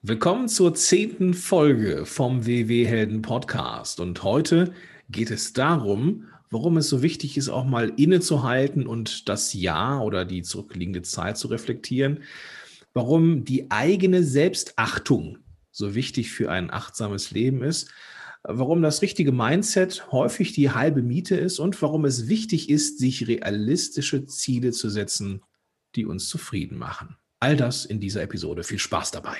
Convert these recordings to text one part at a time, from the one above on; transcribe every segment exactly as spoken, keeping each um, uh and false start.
Willkommen zur zehnten Folge vom W W-Helden Podcast. Und heute geht es darum, warum es so wichtig ist, auch mal innezuhalten und das Jahr oder die zurückliegende Zeit zu reflektieren. Warum die eigene Selbstachtung so wichtig für ein achtsames Leben ist. Warum das richtige Mindset häufig die halbe Miete ist und warum es wichtig ist, sich realistische Ziele zu setzen, die uns zufrieden machen. All das in dieser Episode. Viel Spaß dabei.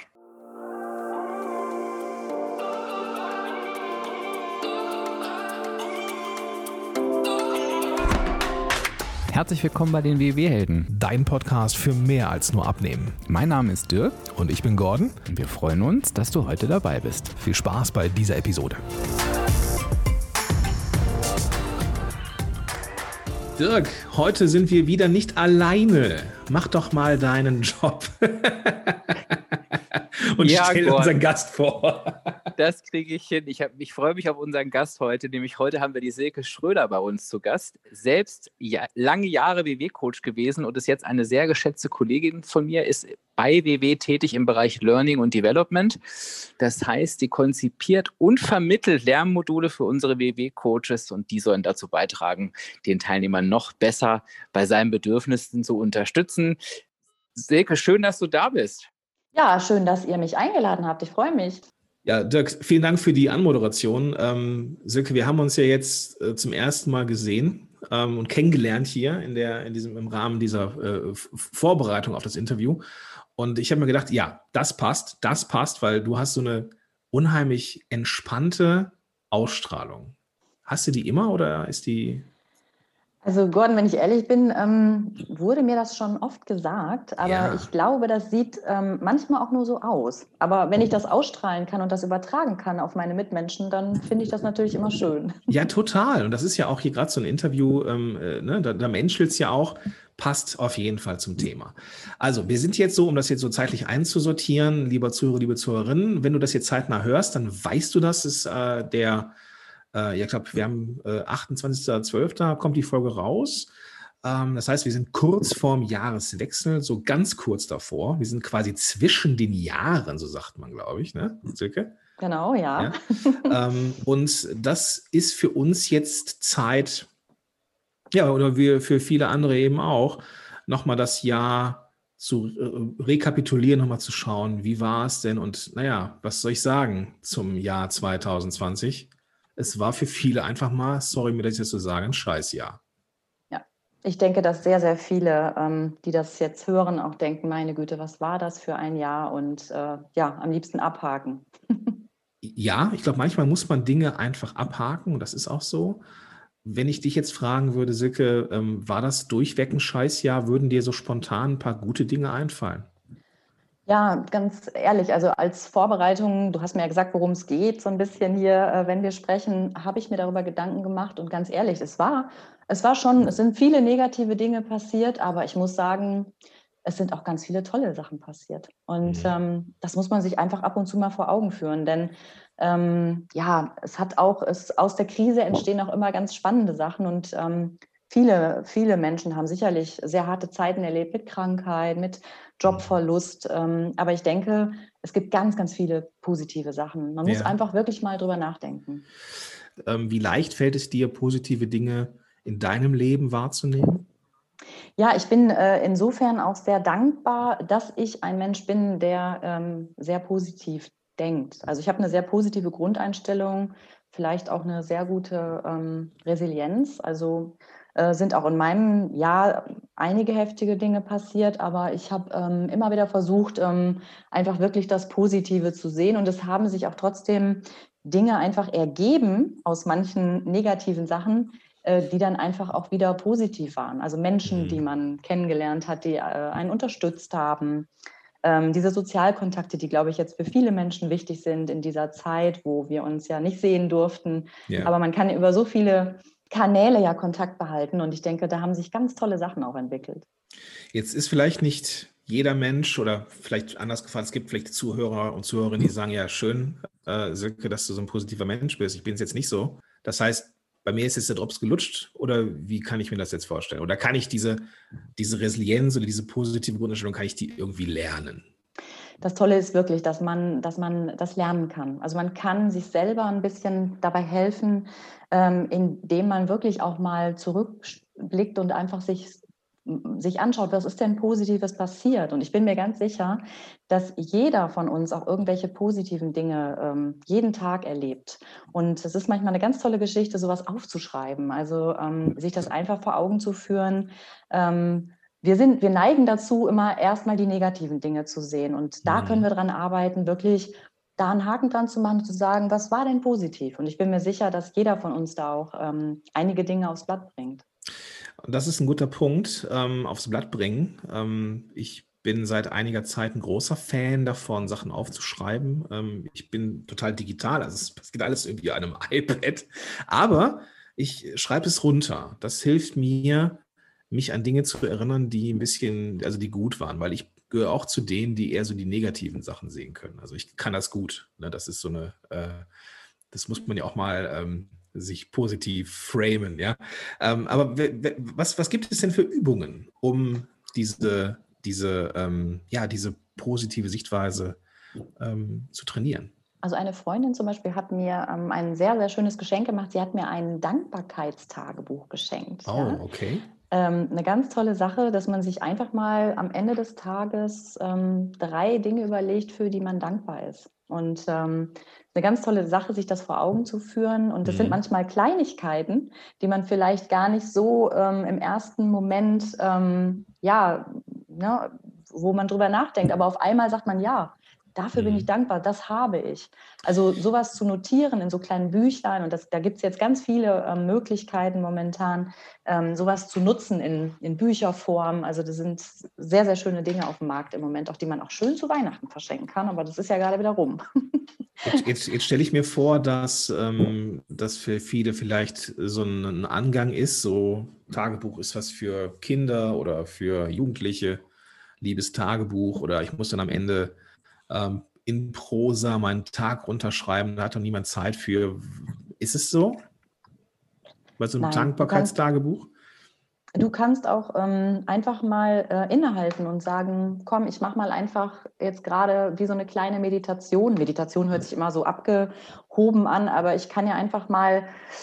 Herzlich willkommen bei den W W-Helden. Dein Podcast für mehr als nur Abnehmen. Mein Name ist Dirk Und ich bin Gordon. und wir freuen uns, dass du heute dabei bist. Viel Spaß bei dieser Episode. Dirk, heute sind wir wieder nicht alleine. Mach doch mal deinen Job. Und Ja, stell Gordon. unseren Gast vor. Das kriege ich hin. Ich, hab, ich freue mich auf unseren Gast heute. Nämlich heute haben wir die Silke Schröder bei uns zu Gast. Selbst ja, lange Jahre W W-Coach gewesen und ist jetzt eine sehr geschätzte Kollegin von mir, ist bei W W tätig im Bereich Learning und Development. Das heißt, sie konzipiert und vermittelt Lernmodule für unsere W W-Coaches und die sollen dazu beitragen, den Teilnehmern noch besser bei seinen Bedürfnissen zu unterstützen. Silke, schön, dass du da bist. Ja, schön, dass ihr mich eingeladen habt. Ich freue mich. Ja, Dirk, vielen Dank für die Anmoderation. Ähm, Silke, wir haben uns ja jetzt äh, zum ersten Mal gesehen ähm, und kennengelernt hier in der, in diesem, im Rahmen dieser äh, Vorbereitung auf das Interview. Und ich habe mir gedacht, ja, das passt, das passt, weil du hast so eine unheimlich entspannte Ausstrahlung. Hast du die immer oder ist die... Also Gordon, wenn ich ehrlich bin, ähm, wurde mir das schon oft gesagt, aber Ja. ich glaube, das sieht ähm, manchmal auch nur so aus. Aber wenn ich das ausstrahlen kann und das übertragen kann auf meine Mitmenschen, dann finde ich das natürlich immer schön. Ja, total. Und das ist ja auch hier gerade so ein Interview, ähm, äh, ne, da, da menschelt es ja auch, passt auf jeden Fall zum Thema. Also, wir sind jetzt so, um das jetzt so zeitlich einzusortieren, lieber Zuhörer, liebe Zuhörerinnen, wenn du das jetzt zeitnah hörst, dann weißt du, dass es äh, der, äh, ja, ich glaube, wir haben äh, achtundzwanzigster zwölfter kommt die Folge raus. Ähm, das heißt, wir sind kurz vorm Jahreswechsel, so ganz kurz davor. Wir sind quasi zwischen den Jahren, so sagt man, glaube ich, ne, Silke? Genau, ja. Ja. ähm, und das ist für uns jetzt Zeit, ja, oder wir, für viele andere eben auch, nochmal das Jahr zu äh, rekapitulieren, nochmal zu schauen, wie war es denn? Und naja, was soll ich sagen zum Jahr zwanzig zwanzig? Es war für viele einfach mal, sorry mir das jetzt zu sagen, ein Scheißjahr. Ja, ich denke, dass sehr, sehr viele, ähm, die das jetzt hören, auch denken, meine Güte, was war das für ein Jahr? Und äh, ja, am liebsten abhaken. Ja, ich glaube, manchmal muss man Dinge einfach abhaken und das ist auch so. Wenn ich dich jetzt fragen würde, Silke, ähm, war das durchweg ein Scheißjahr, würden dir so spontan ein paar gute Dinge einfallen? Ja, ganz ehrlich, also als Vorbereitung, du hast mir ja gesagt, worum es geht, so ein bisschen hier, äh, wenn wir sprechen, habe ich mir darüber Gedanken gemacht und ganz ehrlich, es war, es war schon, es sind viele negative Dinge passiert, aber ich muss sagen, es sind auch ganz viele tolle Sachen passiert. Und Mhm. ähm, das muss man sich einfach ab und zu mal vor Augen führen, denn ähm, ja, es hat auch, es, aus der Krise entstehen auch immer ganz spannende Sachen und ähm, viele, viele Menschen haben sicherlich sehr harte Zeiten erlebt mit Krankheit, mit Jobverlust. Ähm, aber ich denke, es gibt ganz, ganz viele positive Sachen. Man muss Ja. einfach wirklich mal drüber nachdenken. Ähm, wie leicht fällt es dir, positive Dinge in deinem Leben wahrzunehmen? Ja, ich bin äh, insofern auch sehr dankbar, dass ich ein Mensch bin, der ähm, sehr positiv denkt. Also ich habe eine sehr positive Grundeinstellung, vielleicht auch eine sehr gute ähm, Resilienz. Also äh, sind auch in meinem Jahr einige heftige Dinge passiert, aber ich habe ähm, immer wieder versucht, ähm, einfach wirklich das Positive zu sehen. Und es haben sich auch trotzdem Dinge einfach ergeben aus manchen negativen Sachen, äh, die dann einfach auch wieder positiv waren. Also Menschen, Mhm. die man kennengelernt hat, die äh, einen unterstützt haben. Ähm, diese Sozialkontakte, die, glaube ich, jetzt für viele Menschen wichtig sind in dieser Zeit, wo wir uns ja nicht sehen durften. Ja. Aber man kann über so viele Kanäle ja Kontakt behalten. Und ich denke, da haben sich ganz tolle Sachen auch entwickelt. Jetzt ist vielleicht nicht jeder Mensch oder vielleicht anders gefragt, es gibt vielleicht Zuhörer und Zuhörerinnen, die sagen, ja, schön, äh, Silke, dass du so ein positiver Mensch bist. Ich bin es jetzt nicht so. Das heißt, bei mir ist jetzt der Drops gelutscht oder wie kann ich mir das jetzt vorstellen? Oder kann ich diese, diese Resilienz oder diese positive Grundeinstellung, kann ich die irgendwie lernen? das Tolle ist wirklich, dass man, dass man das lernen kann. Also man kann sich selber ein bisschen dabei helfen, ähm, indem man wirklich auch mal zurückblickt und einfach sich, sich anschaut, was ist denn Positives passiert. Und ich bin mir ganz sicher, dass jeder von uns auch irgendwelche positiven Dinge ähm, jeden Tag erlebt. Und es ist manchmal eine ganz tolle Geschichte, sowas aufzuschreiben. Also ähm, sich das einfach vor Augen zu führen. Ähm, wir, sind, wir neigen dazu, immer erstmal die negativen Dinge zu sehen. Und da können wir dran arbeiten, wirklich da einen Haken dran zu machen und zu sagen, was war denn positiv? Und ich bin mir sicher, dass jeder von uns da auch ähm, einige Dinge aufs Blatt bringt. Und das ist ein guter Punkt, ähm, aufs Blatt bringen. Ähm, ich bin seit einiger Zeit ein großer Fan davon, Sachen aufzuschreiben. Ähm, ich bin total digital, also es passiert alles irgendwie an einem iPad, aber ich schreibe es runter. Das hilft mir, mich an Dinge zu erinnern, die ein bisschen, also die gut waren, weil ich gehöre auch zu denen, die eher so die negativen Sachen sehen können. Also ich kann das gut. Ne? Das ist so eine, äh, das muss man ja auch mal ähm, sich positiv framen, ja. Ähm, aber w- w- was, was gibt es denn für Übungen, um diese, diese, ähm, ja, diese positive Sichtweise ähm, zu trainieren? Also eine Freundin zum Beispiel hat mir ähm, ein sehr, sehr schönes Geschenk gemacht. Sie hat mir ein Dankbarkeitstagebuch geschenkt. Oh, Ja? okay. Ähm, eine ganz tolle Sache, dass man sich einfach mal am Ende des Tages ähm, drei Dinge überlegt, für die man dankbar ist. Und ähm, eine ganz tolle Sache, sich das vor Augen zu führen. Und das Mhm. sind manchmal Kleinigkeiten, die man vielleicht gar nicht so ähm, im ersten Moment, ähm, ja, ne, wo man drüber nachdenkt. Aber auf einmal sagt man, ja, dafür bin ich Mhm. dankbar, das habe ich. Also sowas zu notieren in so kleinen Büchlein, und das, da gibt es jetzt ganz viele ähm, Möglichkeiten momentan, ähm, sowas zu nutzen in, in Bücherform. Also das sind sehr, sehr schöne Dinge auf dem Markt im Moment, auch die man auch schön zu Weihnachten verschenken kann, aber das ist ja gerade wieder rum. Jetzt, jetzt, jetzt stelle ich mir vor, dass ähm, das für viele vielleicht so ein Angang ist, so Tagebuch ist was für Kinder oder für Jugendliche, liebes Tagebuch, oder ich muss dann am Ende ähm, in Prosa meinen Tag runterschreiben, da hat doch niemand Zeit für. Ist es so? Bei so einem Nein, du kannst, Dankbarkeitstagebuch? du kannst auch ähm, einfach mal äh, innehalten und sagen, komm, ich mache mal einfach jetzt gerade wie so eine kleine Meditation. Meditation hört sich immer so abgehoben an, aber ich kann ja einfach mal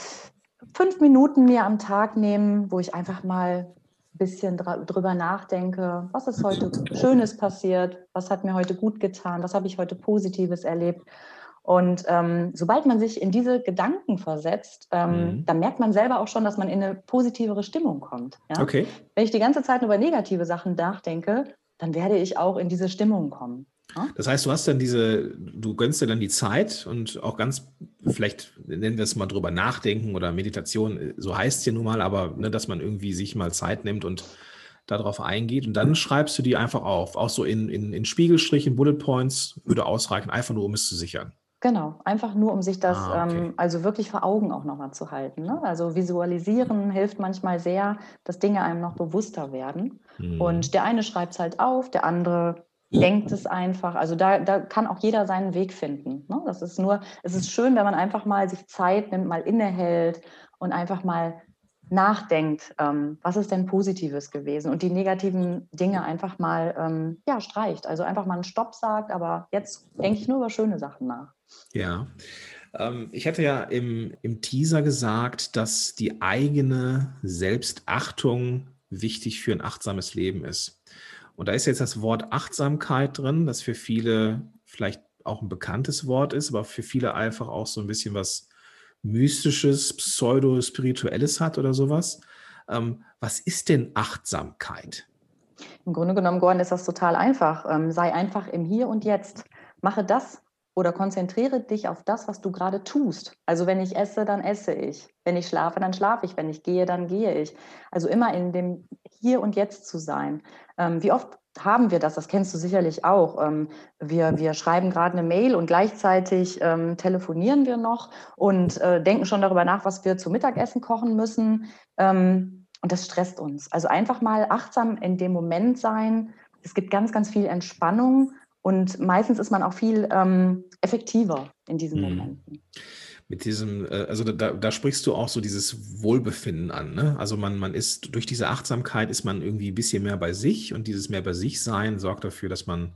fünf Minuten mir am Tag nehmen, wo ich einfach mal ein bisschen dra- drüber nachdenke, was ist heute Schönes passiert, was hat mir heute gut getan, was habe ich heute Positives erlebt. Und ähm, sobald man sich in diese Gedanken versetzt, ähm, Mhm. dann merkt man selber auch schon, dass man in eine positivere Stimmung kommt. Ja? Okay. Wenn ich die ganze Zeit nur über negative Sachen nachdenke, dann werde ich auch in diese Stimmung kommen. Ja? Das heißt, du hast dann diese, du gönnst dir dann die Zeit und auch ganz, vielleicht nennen wir es mal drüber nachdenken oder Meditation, so heißt es ja nun mal, aber ne, dass man irgendwie sich mal Zeit nimmt und darauf eingeht und dann schreibst du die einfach auf. Auch so in, in, in Spiegelstrichen, Bullet Points würde ausreichen, einfach nur um es zu sichern. Genau, einfach nur, um sich das Ah, okay. ähm, also wirklich vor Augen auch nochmal zu halten. Ne? Also visualisieren hilft manchmal sehr, dass Dinge einem noch bewusster werden. Mhm. Und der eine schreibt es halt auf, der andere denkt es einfach. Also da, da kann auch jeder seinen Weg finden. Ne? Das ist nur, es ist schön, wenn man einfach mal sich Zeit nimmt, mal innehält und einfach mal nachdenkt, ähm, was ist denn Positives gewesen, und die negativen Dinge einfach mal ähm, ja, streicht. Also einfach mal einen Stopp sagt, aber jetzt denke ich nur über schöne Sachen nach. Ja. Ähm, ich hatte ja im, im Teaser gesagt, dass die eigene Selbstachtung wichtig für ein achtsames Leben ist. Und da ist jetzt das Wort Achtsamkeit drin, das für viele vielleicht auch ein bekanntes Wort ist, aber für viele einfach auch so ein bisschen was Mystisches, Pseudo-Spirituelles hat oder sowas. Ähm, was ist denn Achtsamkeit? Im Grunde genommen, Gordon, ist das total einfach. Ähm, sei einfach im Hier und Jetzt. Mache das oder konzentriere dich auf das, was du gerade tust. Also wenn ich esse, dann esse ich. Wenn ich schlafe, dann schlafe ich. Wenn ich gehe, dann gehe ich. Also immer in dem Hier und Jetzt zu sein. Ähm, wie oft haben wir das? Das kennst du sicherlich auch. Ähm, wir, wir schreiben gerade eine Mail und gleichzeitig ähm, telefonieren wir noch und äh, denken schon darüber nach, was wir zu Mittagessen kochen müssen. Ähm, Und das stresst uns. Also einfach mal achtsam in dem Moment sein. Es gibt ganz, ganz viel Entspannung und meistens ist man auch viel ähm, effektiver in diesen Mhm. Momenten. Mit diesem, äh, also da, da sprichst du auch so dieses Wohlbefinden an, ne? Also man, man ist, durch diese Achtsamkeit ist man irgendwie ein bisschen mehr bei sich und dieses mehr bei sich sein sorgt dafür, dass man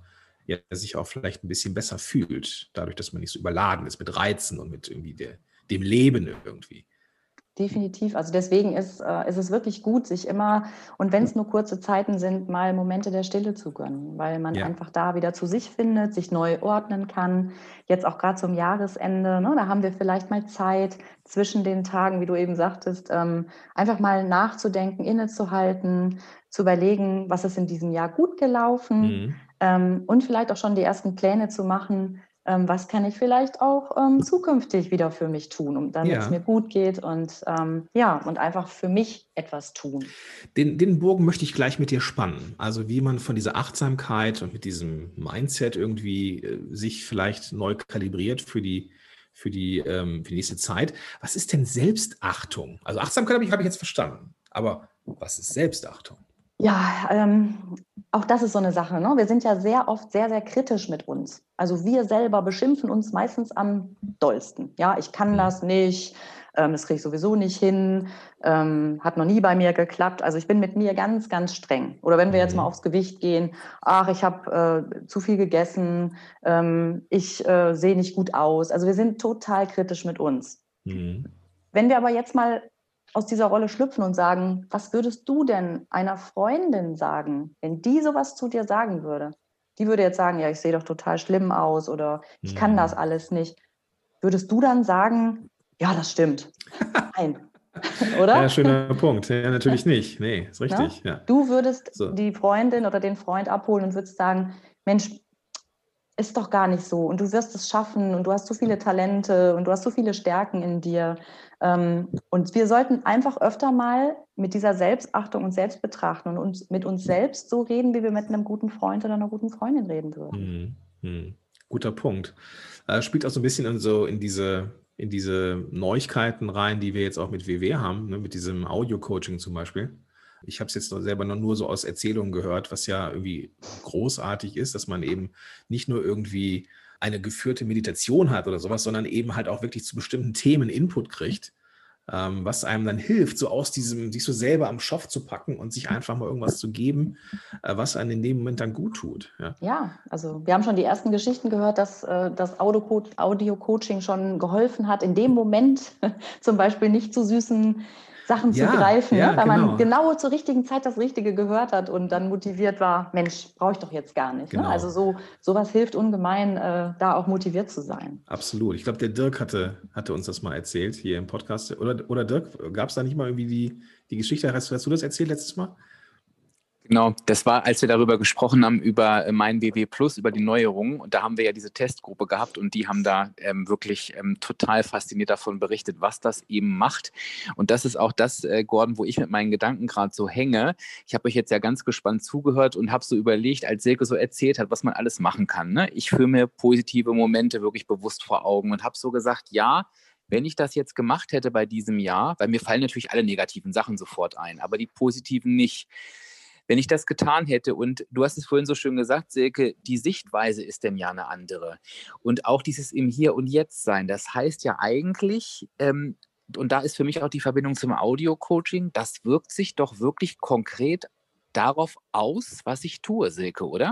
ja sich auch vielleicht ein bisschen besser fühlt, dadurch, dass man nicht so überladen ist mit Reizen und mit irgendwie der, dem Leben irgendwie. Definitiv. Also deswegen ist, äh, ist es wirklich gut, sich immer, und wenn es nur kurze Zeiten sind, mal Momente der Stille zu gönnen, weil man Ja. einfach da wieder zu sich findet, sich neu ordnen kann. Jetzt auch gerade zum Jahresende, ne, da haben wir vielleicht mal Zeit zwischen den Tagen, wie du eben sagtest, ähm, einfach mal nachzudenken, innezuhalten, zu überlegen, was ist in diesem Jahr gut gelaufen, Mhm. ähm, und vielleicht auch schon die ersten Pläne zu machen, ähm, was kann ich vielleicht auch ähm, zukünftig wieder für mich tun, um, damit es Ja. mir gut geht und ähm, ja, und einfach für mich etwas tun. Den, den Bogen möchte ich gleich mit dir spannen. Also wie man von dieser Achtsamkeit und mit diesem Mindset irgendwie äh, sich vielleicht neu kalibriert für die, für die, ähm, für die nächste Zeit. Was ist denn Selbstachtung? Also Achtsamkeit habe ich, habe ich jetzt verstanden. Aber was ist Selbstachtung? Ja, ähm, auch das ist so eine Sache, ne? Wir sind ja sehr oft sehr, sehr kritisch mit uns. Also wir selber beschimpfen uns meistens am dollsten. Ja, ich kann das nicht, ähm, das kriege ich sowieso nicht hin, ähm, hat noch nie bei mir geklappt. Also ich bin mit mir ganz, ganz streng. Oder wenn wir jetzt mal aufs Gewicht gehen, ach, ich habe äh, zu viel gegessen, ähm, ich äh, sehe nicht gut aus. Also wir sind total kritisch mit uns. Mhm. Wenn wir aber jetzt mal aus dieser Rolle schlüpfen und sagen, was würdest du denn einer Freundin sagen, wenn die sowas zu dir sagen würde? Die würde jetzt sagen, ja, ich sehe doch total schlimm aus oder ich kann das alles nicht. Würdest du dann sagen, ja, das stimmt? Nein, oder? Ja, schöner Punkt. Ja, natürlich nicht. Nee, ist Ne? richtig. Ja. Du würdest So. die Freundin oder den Freund abholen und würdest sagen, Mensch, ist doch gar nicht so und du wirst es schaffen und du hast so viele Talente und du hast so viele Stärken in dir. Und wir sollten einfach öfter mal mit dieser Selbstachtung und Selbstbetrachtung und uns, mit uns selbst so reden, wie wir mit einem guten Freund oder einer guten Freundin reden würden. Hm, hm. Guter Punkt. Äh, spielt auch so ein bisschen in, so in diese, in diese Neuigkeiten rein, die wir jetzt auch mit W W haben, ne, mit diesem Audio-Coaching zum Beispiel. Ich habe es jetzt selber noch nur so aus Erzählungen gehört, was ja irgendwie großartig ist, dass man eben nicht nur irgendwie eine geführte Meditation hat oder sowas, sondern eben halt auch wirklich zu bestimmten Themen Input kriegt, ähm, was einem dann hilft, so aus diesem, sich so selber am Schopf zu packen und sich einfach mal irgendwas zu geben, äh, was einem in dem Moment dann gut tut. Ja, ja, also wir haben schon die ersten Geschichten gehört, dass äh, das Audio-Coaching schon geholfen hat, in dem Moment zum Beispiel nicht zu süßen Sachen ja, zu greifen, ja, ne? Weil genau. man genau zur richtigen Zeit das Richtige gehört hat und dann motiviert war, Mensch, brauche ich doch jetzt gar nicht. Genau. Ne? Also so sowas hilft ungemein, äh, da auch motiviert zu sein. Absolut. Ich glaube, der Dirk hatte, hatte uns das mal erzählt hier im Podcast. Oder, oder Dirk, gab es da nicht mal irgendwie die, die Geschichte? Hast, hast du das erzählt letztes Mal? Genau, das war, als wir darüber gesprochen haben, über mein W W Plus, über die Neuerungen. Und da haben wir ja diese Testgruppe gehabt und die haben da ähm, wirklich ähm, total fasziniert davon berichtet, was das eben macht. Und das ist auch das, äh, Gordon, wo ich mit meinen Gedanken gerade so hänge. Ich habe euch jetzt ja ganz gespannt zugehört und habe so überlegt, als Silke so erzählt hat, was man alles machen kann. Ne? Ich führe mir positive Momente wirklich bewusst vor Augen und habe so gesagt, ja, wenn ich das jetzt gemacht hätte bei diesem Jahr, weil mir fallen natürlich alle negativen Sachen sofort ein, aber die positiven nicht. Wenn ich das getan hätte, und du hast es vorhin so schön gesagt, Silke, die Sichtweise ist denn ja eine andere. Und auch dieses im Hier und Jetzt sein, das heißt ja eigentlich, ähm, und da ist für mich auch die Verbindung zum Audio-Coaching, das wirkt sich doch wirklich konkret darauf aus, was ich tue, Silke, oder?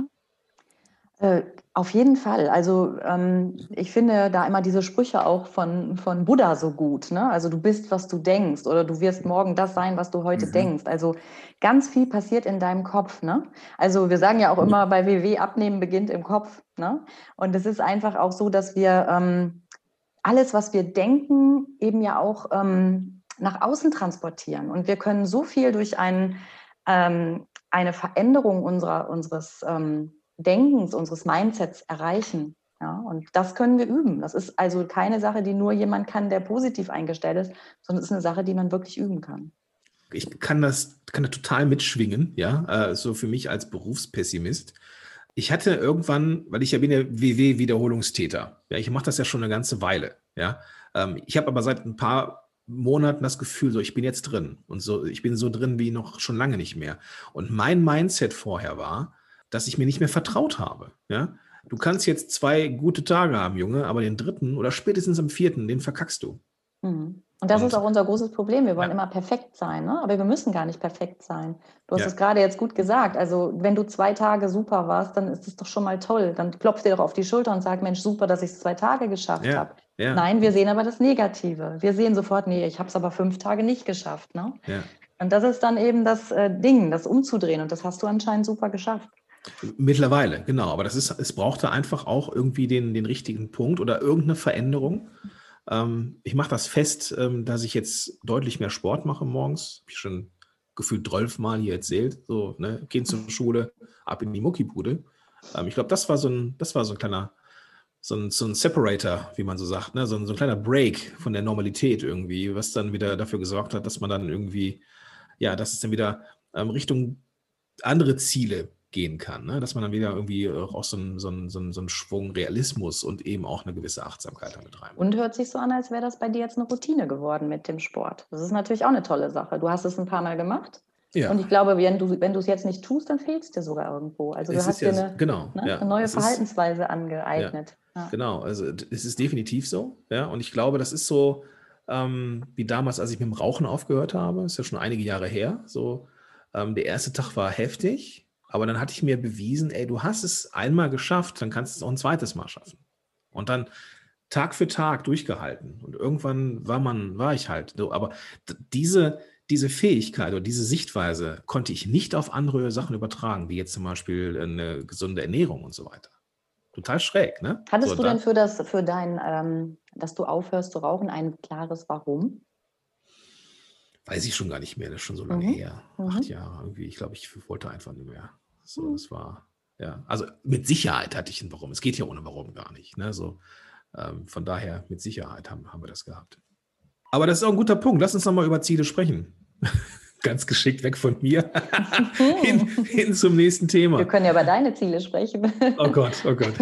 Äh, auf jeden Fall. Also ähm, ich finde da immer diese Sprüche auch von, von Buddha so gut. Ne? Also du bist, was du denkst oder du wirst morgen das sein, was du heute Mhm. denkst. Also ganz viel passiert in deinem Kopf. Ne? Also wir sagen ja auch immer bei W W, Abnehmen beginnt im Kopf. Ne? Und es ist einfach auch so, dass wir ähm, alles, was wir denken, eben ja auch ähm, nach außen transportieren. Und wir können so viel durch ein, ähm, eine Veränderung unserer, unseres ähm, Denkens, unseres Mindsets erreichen. Ja, und das können wir üben. Das ist also keine Sache, die nur jemand kann, der positiv eingestellt ist, sondern es ist eine Sache, die man wirklich üben kann. Ich kann das, kann das total mitschwingen, ja, äh, so für mich als Berufspessimist. Ich hatte irgendwann, weil ich ja bin ja W W-Wiederholungstäter, ja, ich mache das ja schon eine ganze Weile, ja. Ähm, ich habe aber seit ein paar Monaten das Gefühl, so ich bin jetzt drin und so, ich bin so drin wie noch schon lange nicht mehr. Und mein Mindset vorher war, dass ich mir nicht mehr vertraut habe. Ja? Du kannst jetzt zwei gute Tage haben, Junge, aber den dritten oder spätestens am vierten, den verkackst du. Mhm. Und das Und ist auch unser großes Problem. Wir wollen ja. immer perfekt sein, ne? Aber wir müssen gar nicht perfekt sein. Du hast Ja. es gerade jetzt gut gesagt. Also wenn du zwei Tage super warst, dann ist es doch schon mal toll. Dann klopf dir doch auf die Schulter und sag, Mensch, super, dass ich es zwei Tage geschafft Ja. habe. Ja. Nein, wir sehen aber das Negative. Wir sehen sofort, nee, ich habe es aber fünf Tage nicht geschafft. Ne? Ja. Und das ist dann eben das äh, Ding, das umzudrehen. Und das hast du anscheinend super geschafft. Mittlerweile, genau. Aber das ist, es brauchte einfach auch irgendwie den, den richtigen Punkt oder irgendeine Veränderung. Ähm, ich mache das fest, ähm, dass ich jetzt deutlich mehr Sport mache morgens. Habe ich schon gefühlt zwölf Mal hier erzählt. So, ne, Kind zur Schule, ab in die Muckibude. Ähm, ich glaube, das war so ein, das war so ein kleiner, so ein, so ein Separator, wie man so sagt, ne? so, ein, so ein kleiner Break von der Normalität irgendwie, was dann wieder dafür gesorgt hat, dass man dann irgendwie, ja, dass es dann wieder ähm, Richtung andere Ziele gehen kann, ne? Dass man dann wieder irgendwie auch so einen so einen, so einen, so einen Schwung Realismus und eben auch eine gewisse Achtsamkeit damit rein. Und hört sich so an, als wäre das bei dir jetzt eine Routine geworden mit dem Sport. Das ist natürlich auch eine tolle Sache. Du hast es ein paar Mal gemacht. Ja. Und ich glaube, wenn du, wenn du es jetzt nicht tust, dann fehlt es dir sogar irgendwo. Also du Es hast ist dir ja, eine, genau, ne, ja. eine neue Es ist, Verhaltensweise angeeignet. Ja. genau, also d- es ist definitiv so, ja, und ich glaube, das ist so ähm, wie damals, als ich mit dem Rauchen aufgehört habe, ist ja schon einige Jahre her, so, ähm, der erste Tag war heftig, aber dann hatte ich mir bewiesen, ey, du hast es einmal geschafft, dann kannst du es auch ein zweites Mal schaffen. Und dann Tag für Tag durchgehalten und irgendwann war man, war ich halt so, aber d- diese, diese Fähigkeit oder diese Sichtweise konnte ich nicht auf andere Sachen übertragen, wie jetzt zum Beispiel eine gesunde Ernährung und so weiter. Total schräg, ne? So, Hattest du da denn für das, für dein, ähm, dass du aufhörst zu rauchen, ein klares Warum? weiß ich schon gar nicht mehr, das ist schon so lange Mhm. her. Mhm. Acht Jahre irgendwie. Ich glaube, ich wollte einfach nicht mehr. So, Mhm. das war, ja, also mit Sicherheit hatte ich ein Warum. Es geht ja ohne Warum gar nicht. Ne? So, ähm, von daher, mit Sicherheit haben, haben wir das gehabt. Aber das ist auch ein guter Punkt. Lass uns nochmal über Ziele sprechen. Ganz geschickt weg von mir. hin, hin zum nächsten Thema. Wir können ja über deine Ziele sprechen. Oh Gott, oh Gott.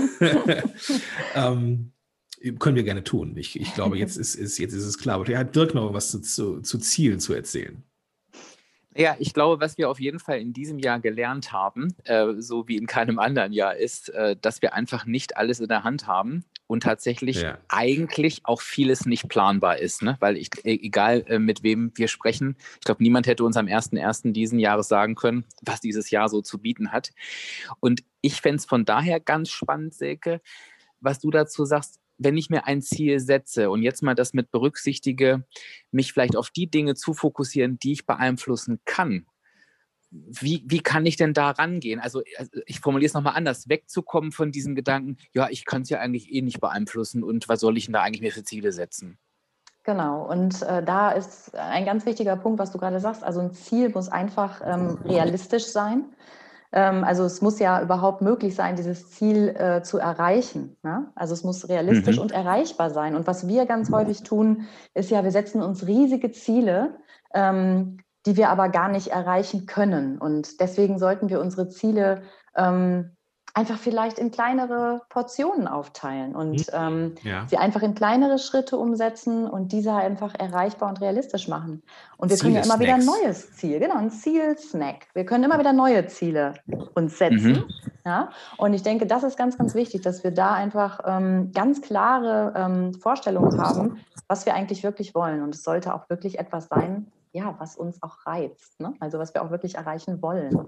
ähm, können wir gerne tun. Ich, ich glaube, jetzt ist, ist, jetzt ist es klar. Aber vielleicht hat Dirk noch was zu, zu, zu Zielen zu erzählen. Ja, ich glaube, was wir auf jeden Fall in diesem Jahr gelernt haben, äh, so wie in keinem anderen Jahr, ist, äh, dass wir einfach nicht alles in der Hand haben und tatsächlich Ja. eigentlich auch vieles nicht planbar ist. Ne? Weil ich, e- egal äh, mit wem wir sprechen, ich glaube, niemand hätte uns am ersten ersten diesen Jahres sagen können, was dieses Jahr so zu bieten hat. Und ich fände es von daher ganz spannend, Silke, was du dazu sagst, wenn ich mir ein Ziel setze und jetzt mal das mit berücksichtige, mich vielleicht auf die Dinge zu fokussieren, die ich beeinflussen kann. Wie, wie kann ich denn da rangehen? Also, also ich formuliere es nochmal anders, wegzukommen von diesem Gedanken, ja, ich kann es ja eigentlich eh nicht beeinflussen und was soll ich denn da eigentlich mir für Ziele setzen? Genau, und äh, da ist ein ganz wichtiger Punkt, was du gerade sagst. Also ein Ziel muss einfach ähm, realistisch sein. Ähm, also es muss ja überhaupt möglich sein, dieses Ziel äh, zu erreichen. Ne? Also es muss realistisch Mhm. und erreichbar sein. Und was wir ganz häufig tun, ist ja, wir setzen uns riesige Ziele, ähm, die wir aber gar nicht erreichen können. Und deswegen sollten wir unsere Ziele ähm, einfach vielleicht in kleinere Portionen aufteilen und ähm, Ja. sie einfach in kleinere Schritte umsetzen und diese einfach erreichbar und realistisch machen. Und wir können ja immer wieder ein Ziele-Snacks. neues Ziel, genau, ein Ziel-Snack. Wir können immer wieder neue Ziele uns setzen. Mhm. Ja? Und ich denke, das ist ganz, ganz wichtig, dass wir da einfach ähm, ganz klare ähm, Vorstellungen haben, was wir eigentlich wirklich wollen. Und es sollte auch wirklich etwas sein, ja, was uns auch reizt, ne? Also was wir auch wirklich erreichen wollen.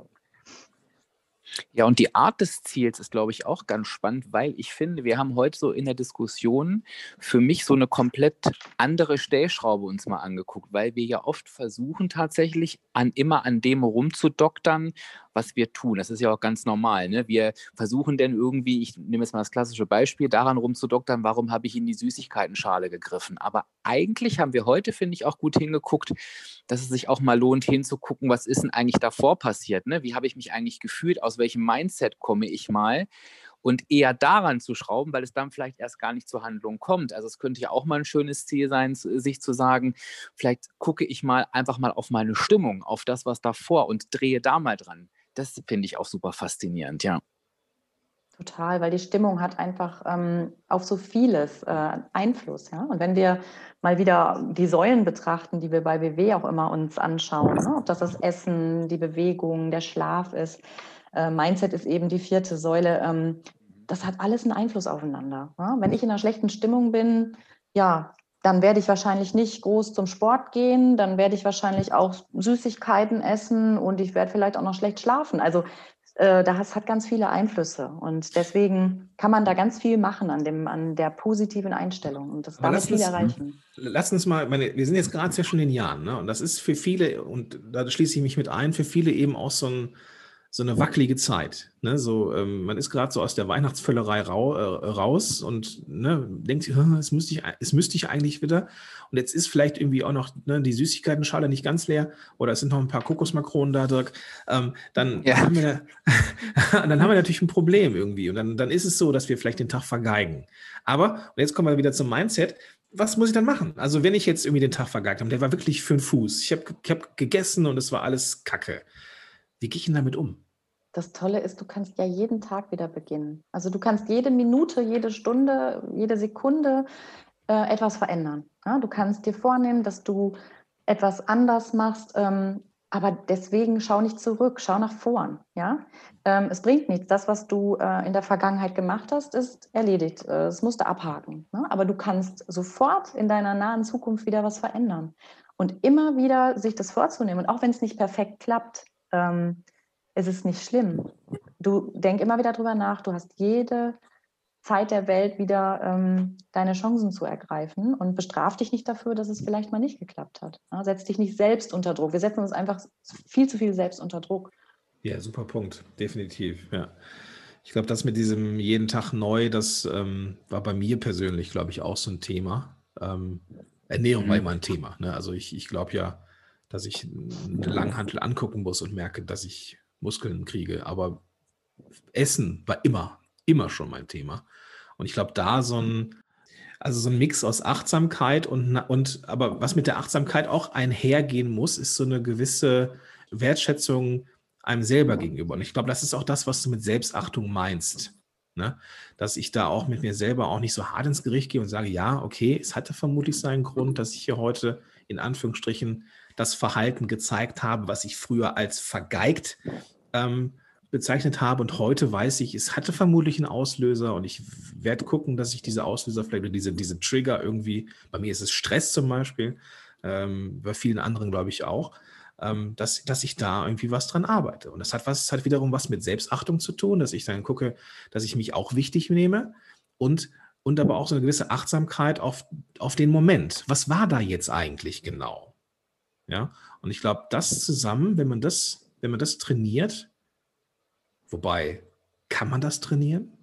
Ja, und die Art des Ziels ist, glaube ich, auch ganz spannend, weil ich finde, wir haben heute so in der Diskussion für mich so eine komplett andere Stellschraube uns mal angeguckt, weil wir ja oft versuchen tatsächlich an immer an dem rumzudoktern, was wir tun. Das ist ja auch ganz normal. Ne? Wir versuchen dann irgendwie, ich nehme jetzt mal das klassische Beispiel, daran rumzudoktern, warum habe ich in die Süßigkeitenschale gegriffen. Aber eigentlich haben wir heute, finde ich, auch gut hingeguckt, dass es sich auch mal lohnt, hinzugucken, was ist denn eigentlich davor passiert? Ne? Wie habe ich mich eigentlich gefühlt? Aus welchem Mindset komme ich mal? Und eher daran zu schrauben, weil es dann vielleicht erst gar nicht zur Handlung kommt. Also es könnte ja auch mal ein schönes Ziel sein, sich zu sagen, vielleicht gucke ich mal einfach mal auf meine Stimmung, auf das, was davor und drehe da mal dran. Das finde ich auch super faszinierend, ja. Total, weil die Stimmung hat einfach ähm, auf so vieles äh, Einfluss. Ja? Und wenn wir mal wieder die Säulen betrachten, die wir bei W W auch immer uns anschauen, ne? Ob das das Essen, die Bewegung, der Schlaf ist, äh, Mindset ist eben die vierte Säule, ähm, das hat alles einen Einfluss aufeinander. Ja? Wenn ich in einer schlechten Stimmung bin, ja, dann werde ich wahrscheinlich nicht groß zum Sport gehen, dann werde ich wahrscheinlich auch Süßigkeiten essen und ich werde vielleicht auch noch schlecht schlafen. Also äh, das hat ganz viele Einflüsse und deswegen kann man da ganz viel machen an, dem, an der positiven Einstellung und das Aber damit lass viel uns, erreichen. lass uns mal, meine, wir sind jetzt gerade ja schon in den Jahren, ne? Und das ist für viele, und da schließe ich mich mit ein, für viele eben auch so ein so eine wackelige Zeit. Ne? So, ähm, man ist gerade so aus der Weihnachtsvöllerei rau, äh, raus und ne, denkt sich, "Hm, es müsste, ich, es müsste ich eigentlich wieder. Und jetzt ist vielleicht irgendwie auch noch ne, die Süßigkeiten-Schale nicht ganz leer oder es sind noch ein paar Kokosmakronen da, Dirk. Ähm, dann, Ja. dann, haben wir, dann haben wir natürlich ein Problem irgendwie. Und dann, dann ist es so, dass wir vielleicht den Tag vergeigen. Aber, und jetzt kommen wir wieder zum Mindset, was muss ich dann machen? Also wenn ich jetzt irgendwie den Tag vergeigt habe, der war wirklich für den Fuß. Ich habe ich hab gegessen und es war alles Kacke. Wie gehe ich denn damit um? Das Tolle ist, du kannst ja jeden Tag wieder beginnen. Also du kannst jede Minute, jede Stunde, jede Sekunde äh, etwas verändern. Ja? Du kannst dir vornehmen, dass du etwas anders machst, ähm, aber deswegen schau nicht zurück, schau nach vorn. Ja? Ähm, es bringt nichts. Das, was du äh, in der Vergangenheit gemacht hast, ist erledigt. Äh, das musst du abhaken. Ne? Aber du kannst sofort in deiner nahen Zukunft wieder was verändern. Und immer wieder sich das vorzunehmen. Und auch wenn es nicht perfekt klappt, ähm, es ist nicht schlimm. Du denk immer wieder drüber nach, du hast jede Zeit der Welt wieder ähm, deine Chancen zu ergreifen und bestraf dich nicht dafür, dass es vielleicht mal nicht geklappt hat. Ja, setz dich nicht selbst unter Druck. Wir setzen uns einfach viel zu viel selbst unter Druck. Ja, super Punkt, definitiv, ja. Ich glaube, das mit diesem jeden Tag neu, das ähm, war bei mir persönlich, glaube ich, auch so ein Thema. Ähm, Ernährung war Mhm. immer ein Thema. Ne? Also ich, ich glaube ja, dass ich eine Langhantel angucken muss und merke, dass ich Muskeln kriege. Aber Essen war immer, immer schon mein Thema. Und ich glaube, da so ein, also so ein Mix aus Achtsamkeit und, na- und aber was mit der Achtsamkeit auch einhergehen muss, ist so eine gewisse Wertschätzung einem selber gegenüber. Und ich glaube, das ist auch das, was du mit Selbstachtung meinst. Ne? Dass ich da auch mit mir selber auch nicht so hart ins Gericht gehe und sage, ja, okay, es hatte vermutlich seinen Grund, dass ich hier heute in Anführungsstrichen das Verhalten gezeigt habe, was ich früher als vergeigt ähm, bezeichnet habe und heute weiß ich, es hatte vermutlich einen Auslöser und ich werde gucken, dass ich diese Auslöser vielleicht oder diese, diese Trigger irgendwie, bei mir ist es Stress zum Beispiel, ähm, bei vielen anderen glaube ich auch, ähm, dass, dass ich da irgendwie was dran arbeite. Und das hat was, das hat wiederum was mit Selbstachtung zu tun, dass ich dann gucke, dass ich mich auch wichtig nehme und, und aber auch so eine gewisse Achtsamkeit auf, auf den Moment. Was war da jetzt eigentlich genau? Ja, und ich glaube, das zusammen, wenn man das, wenn man das trainiert, wobei, kann man das trainieren?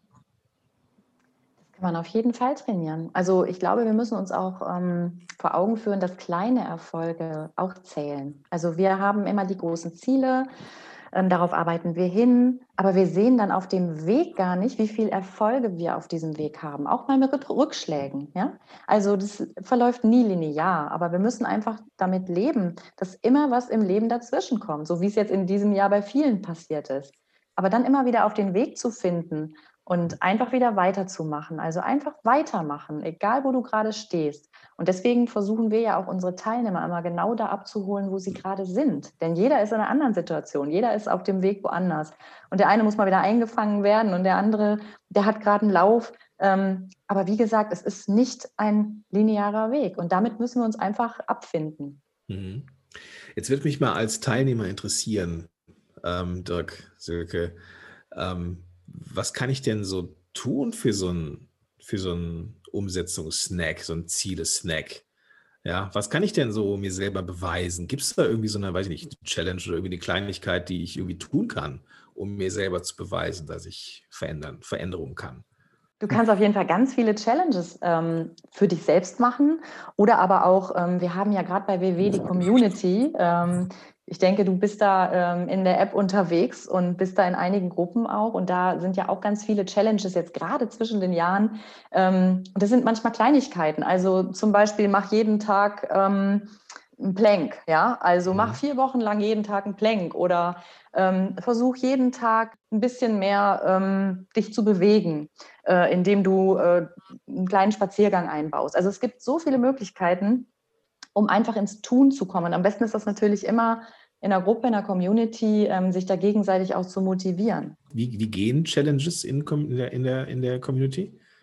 Kann man auf jeden Fall trainieren. Also ich glaube, wir müssen uns auch ähm, vor Augen führen, dass kleine Erfolge auch zählen. Also wir haben immer die großen Ziele, ähm, darauf arbeiten wir hin, aber wir sehen dann auf dem Weg gar nicht, wie viele Erfolge wir auf diesem Weg haben, auch mal mit Rückschlägen. Ja? Also das verläuft nie linear, aber wir müssen einfach damit leben, dass immer was im Leben dazwischen kommt, so wie es jetzt in diesem Jahr bei vielen passiert ist. Aber dann immer wieder auf den Weg zu finden und einfach wieder weiterzumachen, also einfach weitermachen, egal wo du gerade stehst. Und deswegen versuchen wir ja auch unsere Teilnehmer immer genau da abzuholen, wo sie gerade sind. Denn jeder ist in einer anderen Situation, jeder ist auf dem Weg woanders. Und der eine muss mal wieder eingefangen werden und der andere, der hat gerade einen Lauf. Ähm, aber wie gesagt, es ist nicht ein linearer Weg und damit müssen wir uns einfach abfinden. Mhm. Jetzt würde mich mal als Teilnehmer interessieren, ähm, Dirk, Silke, ähm, was kann ich denn so tun für so ein, für so einen Umsetzungssnack, so ein Ziele-Snack? Ja, was kann ich denn so mir selber beweisen? Gibt es da irgendwie so eine, weiß ich nicht, Challenge oder irgendwie eine Kleinigkeit, die ich irgendwie tun kann, um mir selber zu beweisen, dass ich verändern, Veränderungen kann? Du kannst auf jeden Fall ganz viele Challenges ähm, für dich selbst machen oder aber auch, ähm, wir haben ja gerade bei W W die Community. Ähm, ich denke, du bist da ähm, in der App unterwegs und bist da in einigen Gruppen auch und da sind ja auch ganz viele Challenges jetzt gerade zwischen den Jahren. Ähm, und das sind manchmal Kleinigkeiten. Also zum Beispiel mach jeden Tag ähm, ein Plank, ja, also mach Mhm. vier Wochen lang jeden Tag ein Plank oder ähm, versuch jeden Tag ein bisschen mehr ähm, dich zu bewegen, äh, indem du äh, einen kleinen Spaziergang einbaust. Also es gibt so viele Möglichkeiten, um einfach ins Tun zu kommen. Am besten ist das natürlich immer in einer Gruppe, in einer Community, ähm, sich da gegenseitig auch zu motivieren. Wie, wie gehen Challenges in, Com- in, der, in, der, in der Community?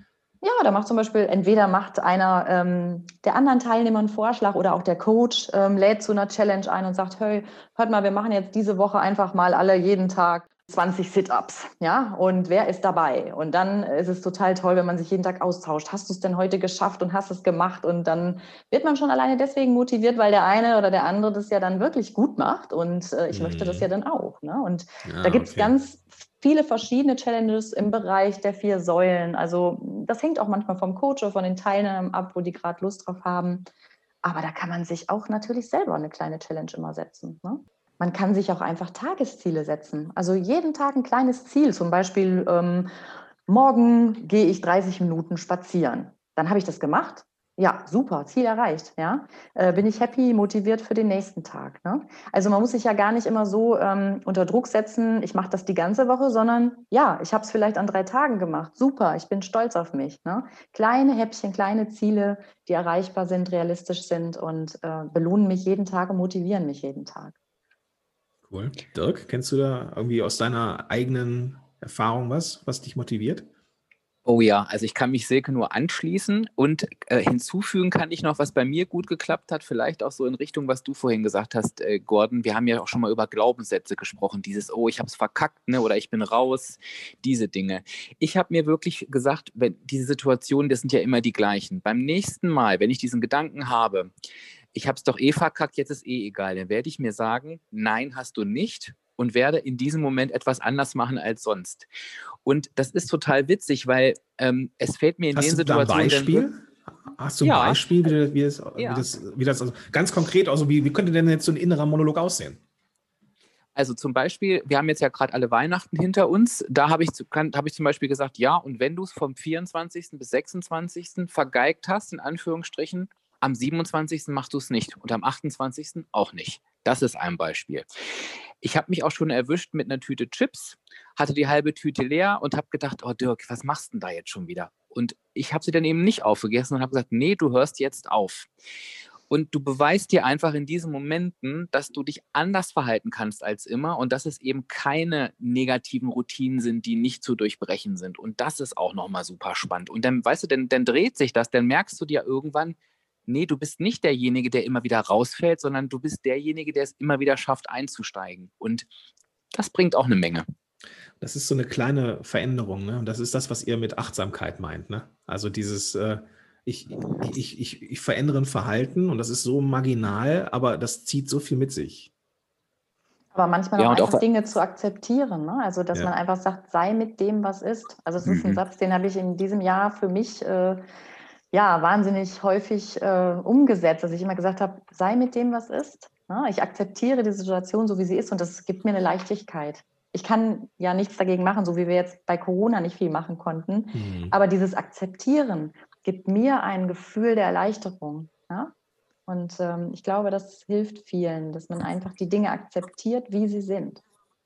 Ja, da macht zum Beispiel, entweder macht einer ähm, der anderen Teilnehmer einen Vorschlag oder auch der Coach ähm, lädt zu einer Challenge ein und sagt, hey, hört mal, wir machen jetzt diese Woche einfach mal alle jeden Tag zwanzig Sit-Ups, ja, und wer ist dabei? Und dann ist es total toll, wenn man sich jeden Tag austauscht. Hast du es denn heute geschafft und hast es gemacht? Und dann wird man schon alleine deswegen motiviert, weil der eine oder der andere das ja dann wirklich gut macht und äh, ich Mhm. möchte das ja dann auch, ne? Und Ja, da gibt es okay. ganz viele verschiedene Challenges im Bereich der vier Säulen. Also das hängt auch manchmal vom Coach oder von den Teilnehmern ab, wo die gerade Lust drauf haben. Aber da kann man sich auch natürlich selber eine kleine Challenge immer setzen, ne? Man kann sich auch einfach Tagesziele setzen. Also jeden Tag ein kleines Ziel. Zum Beispiel, ähm, morgen gehe ich dreißig Minuten spazieren. Dann habe ich das gemacht. Ja, super, Ziel erreicht. Ja, äh, bin ich happy, motiviert für den nächsten Tag. Ne? Also man muss sich ja gar nicht immer so ähm, unter Druck setzen, ich mache das die ganze Woche, sondern ja, ich habe es vielleicht an drei Tagen gemacht. Super, ich bin stolz auf mich. Ne? Kleine Häppchen, kleine Ziele, die erreichbar sind, realistisch sind und äh, belohnen mich jeden Tag und motivieren mich jeden Tag. Cool. Dirk, kennst du da irgendwie aus deiner eigenen Erfahrung was, was dich motiviert? Oh ja, also ich kann mich Silke nur anschließen und äh, hinzufügen kann ich noch, was bei mir gut geklappt hat, vielleicht auch so in Richtung, was du vorhin gesagt hast, äh, Gordon. Wir haben ja auch schon mal über Glaubenssätze gesprochen, dieses, oh, ich habe es verkackt, ne, oder ich bin raus, diese Dinge. Ich habe mir wirklich gesagt, wenn diese Situationen, das sind ja immer die gleichen. Beim nächsten Mal, wenn ich diesen Gedanken habe, ich habe es doch eh verkackt, jetzt ist eh egal, dann werde ich mir sagen, nein, hast du nicht. Und werde in diesem Moment etwas anders machen als sonst. Und das ist total witzig, weil ähm, es fällt mir in Hast den du da ein Situationen... Beispiel? Hast du ein Ja, Beispiel, wie, du- wie das, ja. wie das, wie das also ganz konkret, also wie, wie könnte denn jetzt so ein innerer Monolog aussehen? Also zum Beispiel, wir haben jetzt ja gerade alle Weihnachten hinter uns. Da habe ich, hab ich zum Beispiel gesagt, ja, und wenn du es vom vierundzwanzigsten bis sechsundzwanzigsten vergeigt hast, in Anführungsstrichen, am siebenundzwanzigsten machst du es nicht und am achtundzwanzigsten auch nicht. Das ist ein Beispiel. Ich habe mich auch schon erwischt mit einer Tüte Chips, hatte die halbe Tüte leer und habe gedacht, oh Dirk, was machst du denn da jetzt schon wieder? Und ich habe sie dann eben nicht aufgegessen und habe gesagt, nee, du hörst jetzt auf. Und du beweist dir einfach in diesen Momenten, dass du dich anders verhalten kannst als immer und dass es eben keine negativen Routinen sind, die nicht zu durchbrechen sind. Und das ist auch nochmal super spannend. Und dann, weißt du, dann, dann dreht sich das, dann merkst du dir irgendwann, nee, du bist nicht derjenige, der immer wieder rausfällt, sondern du bist derjenige, der es immer wieder schafft, einzusteigen. Und das bringt auch eine Menge. Das ist so eine kleine Veränderung, ne? Und das ist das, was ihr mit Achtsamkeit meint, ne? Also dieses, äh, ich, ich, ich, ich verändere ein Verhalten und das ist so marginal, aber das zieht so viel mit sich. Aber manchmal Ja, auch und einfach auch- Dinge zu akzeptieren, ne? Also dass Ja. man einfach sagt, sei mit dem, was ist. Also es ist ein Mhm. Satz, den habe ich in diesem Jahr für mich äh, ja wahnsinnig häufig äh, umgesetzt, dass ich immer gesagt habe, sei mit dem, was ist. Ne? Ich akzeptiere die Situation so, wie sie ist und das gibt mir eine Leichtigkeit. Ich kann ja nichts dagegen machen, so wie wir jetzt bei Corona nicht viel machen konnten. Mhm. Aber dieses Akzeptieren gibt mir ein Gefühl der Erleichterung. Ja? Und ähm, ich glaube, das hilft vielen, dass man einfach die Dinge akzeptiert, wie sie sind.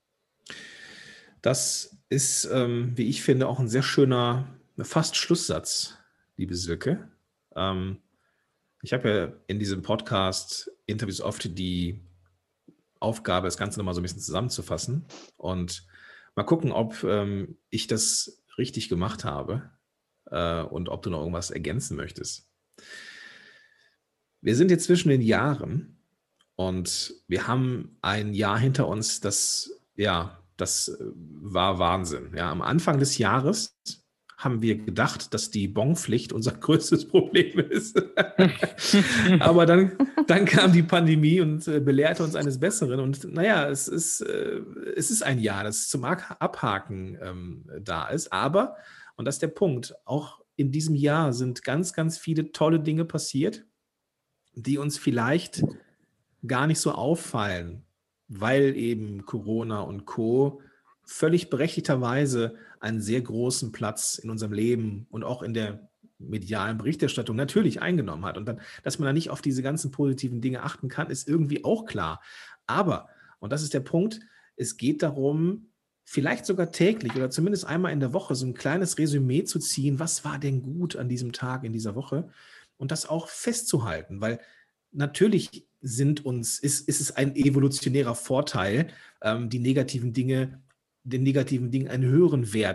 Das ist, ähm, wie ich finde, auch ein sehr schöner, fast Schlusssatz, liebe Silke. Ähm, ich habe ja in diesem Podcast Interviews oft die Aufgabe, das Ganze nochmal so ein bisschen zusammenzufassen und mal gucken, ob ähm, ich das richtig gemacht habe äh, und ob du noch irgendwas ergänzen möchtest. Wir sind jetzt zwischen den Jahren und wir haben ein Jahr hinter uns, das, ja, das äh, war Wahnsinn. Ja, am Anfang des Jahres haben wir gedacht, dass die Bonpflicht unser größtes Problem ist. Aber dann, dann kam die Pandemie und äh, belehrte uns eines Besseren. Und naja, es ist, äh, es ist ein Jahr, das zum Abhaken ähm, da ist. Aber, und das ist der Punkt, auch in diesem Jahr sind ganz, ganz viele tolle Dinge passiert, die uns vielleicht gar nicht so auffallen, weil eben Corona und Co. völlig berechtigterweise einen sehr großen Platz in unserem Leben und auch in der medialen Berichterstattung natürlich eingenommen hat. Und dann, dass man da nicht auf diese ganzen positiven Dinge achten kann, ist irgendwie auch klar. Aber, und das ist der Punkt, es geht darum, vielleicht sogar täglich oder zumindest einmal in der Woche so ein kleines Resümee zu ziehen, was war denn gut an diesem Tag, in dieser Woche und das auch festzuhalten, weil natürlich sind uns, ist, ist es ein evolutionärer Vorteil, ähm, die negativen Dinge, den negativen Dingen einen höheren Wert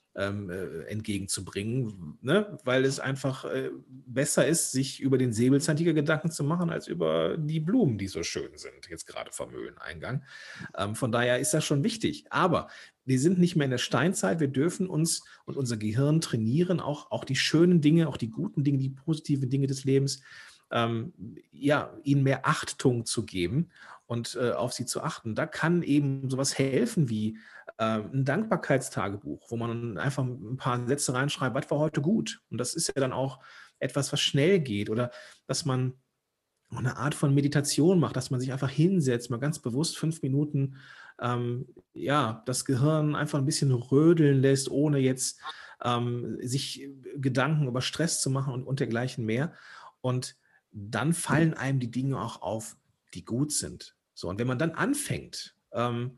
ähm, äh, entgegenzubringen, ne? Weil es einfach äh, besser ist, sich über den Säbelzahntiger Gedanken zu machen, als über die Blumen, die so schön sind, jetzt gerade vom Höhleneingang. Ähm, von daher ist das schon wichtig. Aber wir sind nicht mehr in der Steinzeit. Wir dürfen uns und unser Gehirn trainieren, auch, auch die schönen Dinge, auch die guten Dinge, die positiven Dinge des Lebens, ähm, ja, ihnen mehr Achtung zu geben und äh, auf sie zu achten. Da kann eben sowas helfen wie äh, ein Dankbarkeitstagebuch, wo man einfach ein paar Sätze reinschreibt, was war heute gut? Und das ist ja dann auch etwas, was schnell geht. Oder dass man eine Art von Meditation macht, dass man sich einfach hinsetzt, mal ganz bewusst fünf Minuten ähm, ja, das Gehirn einfach ein bisschen rödeln lässt, ohne jetzt ähm, sich Gedanken über Stress zu machen und, und dergleichen mehr. Und dann fallen einem die Dinge auch auf, die gut sind. So, und wenn man dann anfängt, ähm,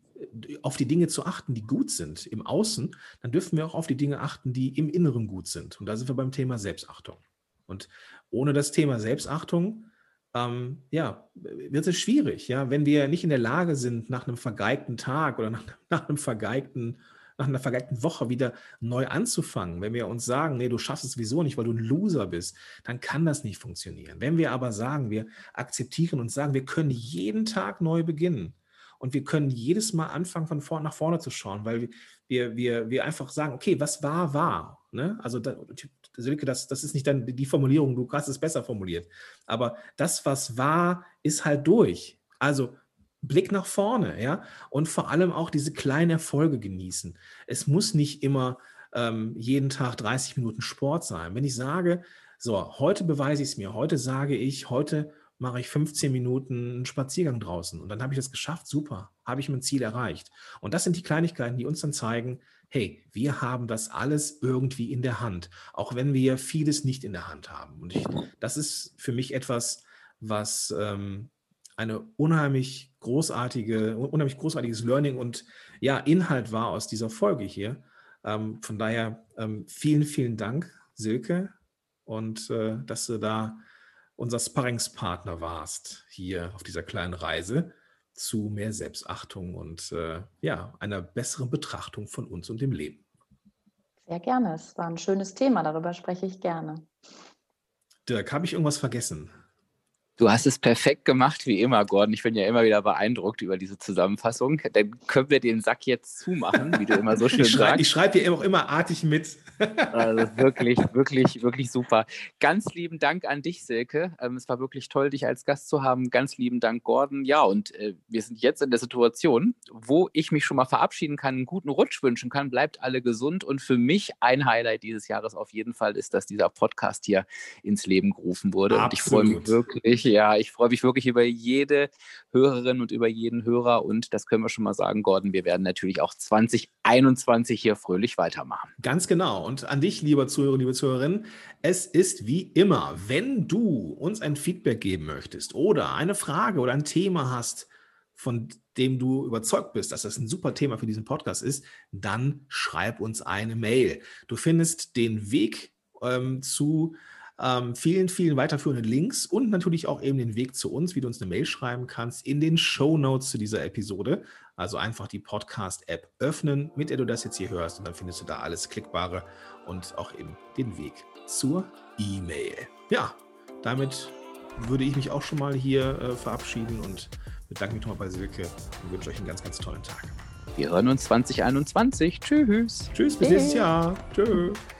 auf die Dinge zu achten, die gut sind im Außen, dann dürfen wir auch auf die Dinge achten, die im Inneren gut sind. Und da sind wir beim Thema Selbstachtung. Und ohne das Thema Selbstachtung, ähm, ja, wird es schwierig. Ja? Wenn wir nicht in der Lage sind, nach einem vergeigten Tag oder nach, nach einem vergeigten nach einer vergeigten Woche wieder neu anzufangen, wenn wir uns sagen, nee, du schaffst es sowieso nicht, weil du ein Loser bist, dann kann das nicht funktionieren. Wenn wir aber sagen, wir akzeptieren und sagen, wir können jeden Tag neu beginnen und wir können jedes Mal anfangen, von vorne nach vorne zu schauen, weil wir, wir, wir einfach sagen, okay, was war, war. Ne? Also da, Silke, das, das ist nicht dann die Formulierung, du hast es besser formuliert, aber das, was war, ist halt durch. Also Blick nach vorne, ja, und vor allem auch diese kleinen Erfolge genießen. Es muss nicht immer ähm, jeden Tag dreißig Minuten Sport sein. Wenn ich sage, so, heute beweise ich es mir, heute sage ich, heute mache ich fünfzehn Minuten einen Spaziergang draußen und dann habe ich das geschafft, super, habe ich mein Ziel erreicht. Und das sind die Kleinigkeiten, die uns dann zeigen, hey, wir haben das alles irgendwie in der Hand, auch wenn wir vieles nicht in der Hand haben. Und ich, das ist für mich etwas, was ähm, eine unheimlich großartige, unheimlich großartiges Learning und ja, Inhalt war aus dieser Folge hier. Ähm, von daher ähm, vielen, vielen Dank, Silke, und äh, dass du da unser Sparringspartner warst hier auf dieser kleinen Reise zu mehr Selbstachtung und äh, ja, einer besseren Betrachtung von uns und dem Leben. Sehr gerne. Es war ein schönes Thema, darüber spreche ich gerne. Dirk, habe ich irgendwas vergessen? Du hast es perfekt gemacht, wie immer, Gordon. Ich bin ja immer wieder beeindruckt über diese Zusammenfassung. Dann können wir den Sack jetzt zumachen, wie du immer so schön ich schrei, sagst. Ich schreibe hier auch immer artig mit. Also wirklich, wirklich, wirklich super. Ganz lieben Dank an dich, Silke. Ähm, es war wirklich toll, dich als Gast zu haben. Ganz lieben Dank, Gordon. Ja, und äh, wir sind jetzt in der Situation, wo ich mich schon mal verabschieden kann, einen guten Rutsch wünschen kann. Bleibt alle gesund. Und für mich ein Highlight dieses Jahres auf jeden Fall ist, dass dieser Podcast hier ins Leben gerufen wurde. Absolut. Und ich freue mich wirklich, ja, ich freue mich wirklich über jede Hörerin und über jeden Hörer. Und das können wir schon mal sagen, Gordon, wir werden natürlich auch zwanzig einundzwanzig hier fröhlich weitermachen. Ganz genau. Und an dich, lieber Zuhörer, liebe Zuhörerinnen, es ist wie immer, wenn du uns ein Feedback geben möchtest oder eine Frage oder ein Thema hast, von dem du überzeugt bist, dass das ein super Thema für diesen Podcast ist, dann schreib uns eine Mail. Du findest den Weg ähm, zu ähm, vielen, vielen weiterführenden Links und natürlich auch eben den Weg zu uns, wie du uns eine Mail schreiben kannst, in den Shownotes zu dieser Episode. Also einfach die Podcast-App öffnen, mit der du das jetzt hier hörst, und dann findest du da alles Klickbare und auch eben den Weg zur E-Mail. Ja, damit würde ich mich auch schon mal hier äh, verabschieden und bedanke mich nochmal bei Silke und wünsche euch einen ganz, ganz tollen Tag. Wir hören uns zwanzig einundzwanzig. Tschüss. Tschüss, bis nächstes Jahr. Tschüss.